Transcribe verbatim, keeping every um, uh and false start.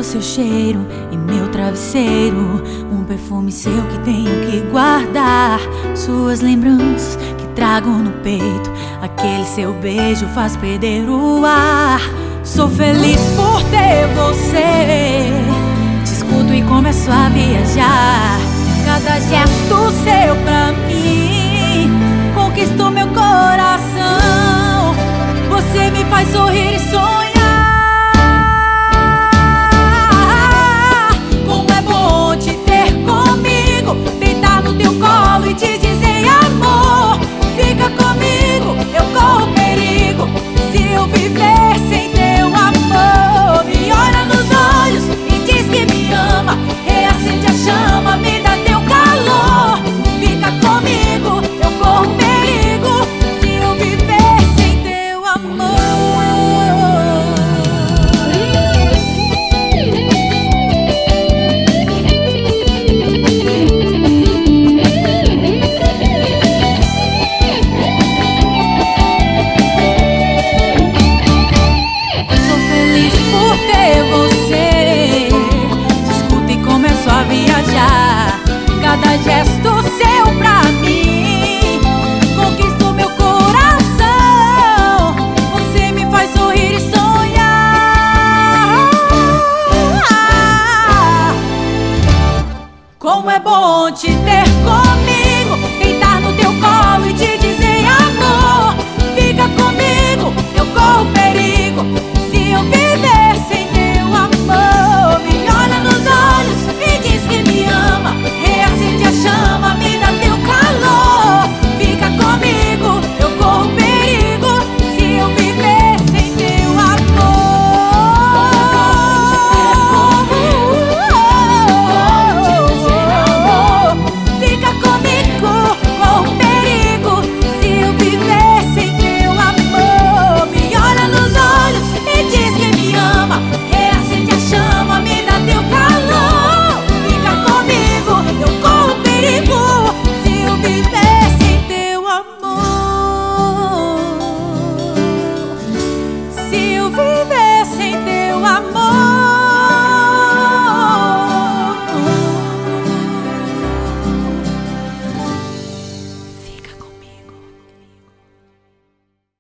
seu cheiro em meu travesseiro, um perfume seu que tenho que guardar, suas lembranças que trago no peito, aquele seu beijo faz perder o ar. Sou feliz por ter você, te escuto e começo a viajar. Cada gesto seu pra mim conquistou meu coração. Você me faz sorrir e sonhar. Como é bom te ter comigo, deitar no teu colo e te dizer amor. Fica comigo, eu corro perigo se eu viver sem teu amor. Me olha nos olhos e diz que me ama, reacende a chama, me dá teu calor. Fica comigo, eu corro perigo se eu viver sem teu amor. Eu sou feliz por ter você, te escuto e começo a viajar. Cada gesto seu pra mim conquistou meu coração. Você me faz sorrir e sonhar. Como é bom te ter